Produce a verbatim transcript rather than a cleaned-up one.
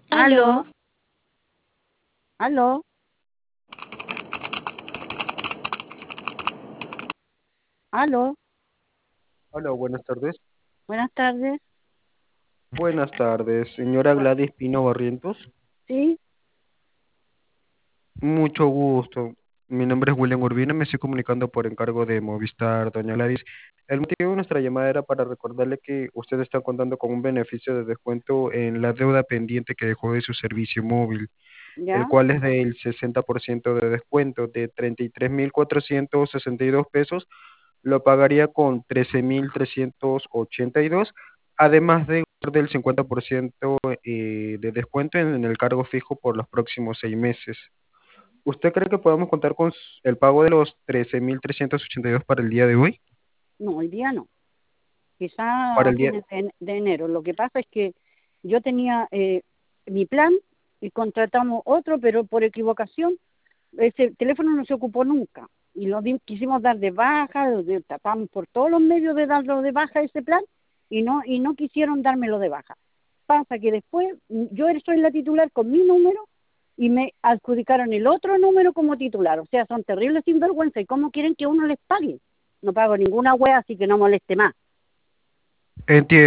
Aló, Aló, aló, aló, Hola, buenas tardes. buenas tardes, Buenas tardes, señora Gladys Pino Barrientos. sí, Mucho gusto. Mi nombre es William Urbina, me estoy comunicando por encargo de Movistar, doña Gladys. El motivo de nuestra llamada era para recordarle que usted está contando con un beneficio de descuento en la deuda pendiente que dejó de su servicio móvil, el ya, cual es del sesenta por ciento de descuento de treinta y tres mil cuatrocientos sesenta y dos pesos. Lo pagaría con trece mil trescientos ochenta y dos, además de del cincuenta por ciento eh, de descuento en, en el cargo fijo por los próximos seis meses. ¿Usted cree que podemos contar con s- el pago de los trece mil trescientos ochenta y dos para el día de hoy? no, hoy día no, quizá Para a el día, fines de, en- de enero. Lo que pasa es que yo tenía eh, mi plan y contratamos otro, pero por equivocación ese teléfono no se ocupó nunca y lo di- quisimos dar de baja, lo de- tratamos por todos los medios de darlo de baja ese plan y no y no quisieron dármelo de baja. Pasa que después mm, yo soy la titular con mi número y me adjudicaron el otro número como titular. O sea, son terribles sinvergüenza. ¿Y cómo quieren que uno les pague? No pago ninguna wea, así que no moleste más. entiendo.